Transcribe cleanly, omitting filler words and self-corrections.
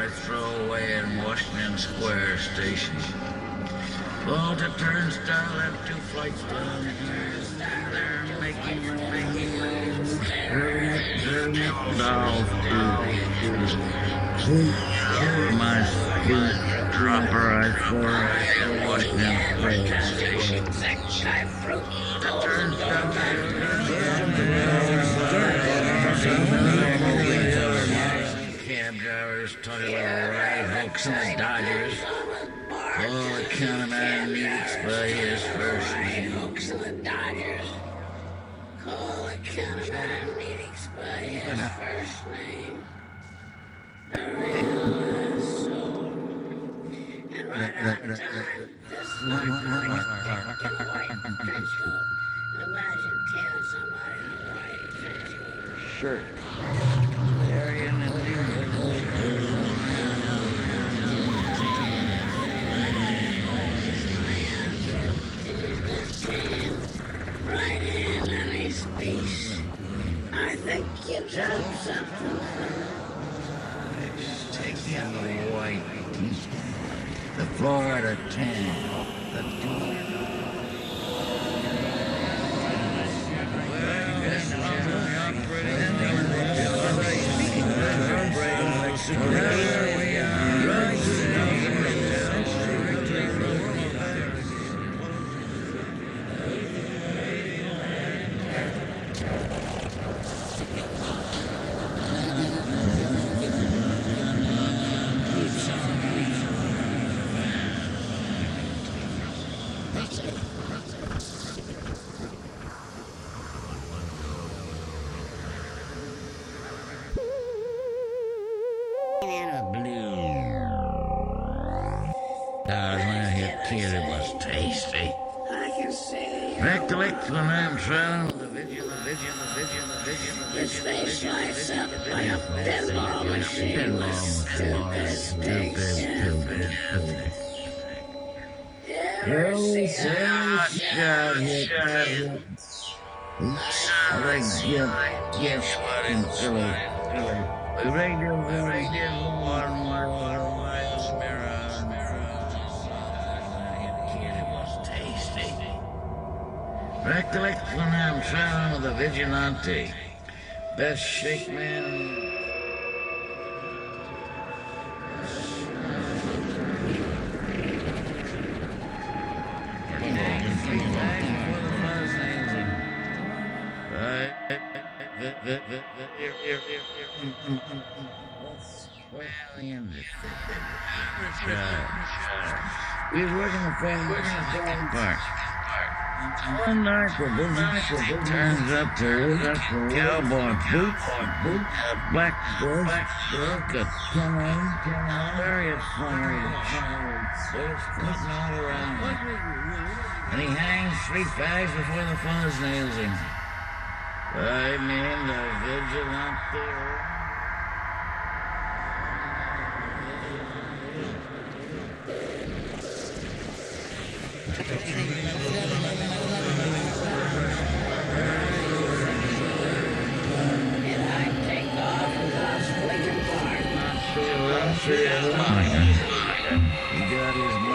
throwaway in Washington Square Station. Oh, the turnstile have 2 flights down here. They're making dolls my sweet dropper I saw in Washington Station. The turnstile cab drivers talking about right hooks and Dodgers. All the counterman meets by his first name. Hooks and the Dodgers. All the counterman meetings by his first name. Imagine telling somebody in a white trench coat or shirt. They're in the right hand on his face. I think you dropped something. Take the white. The Florida tan. The it was tasty. I can say recollect when I'm trying the his face lights up like a pinball machine with stupid sticks. Ever see shot gifts in Philly. We radio one miles mirror. Recollect when I'm traveling with a vigilante. Best shake man. We was working the family park. One night, turns up to cowboy boots, a black book, a chariot slinger, floating all around him. And he hangs 3 fags before the fuzz nails him. I mean, the vigilante. He got his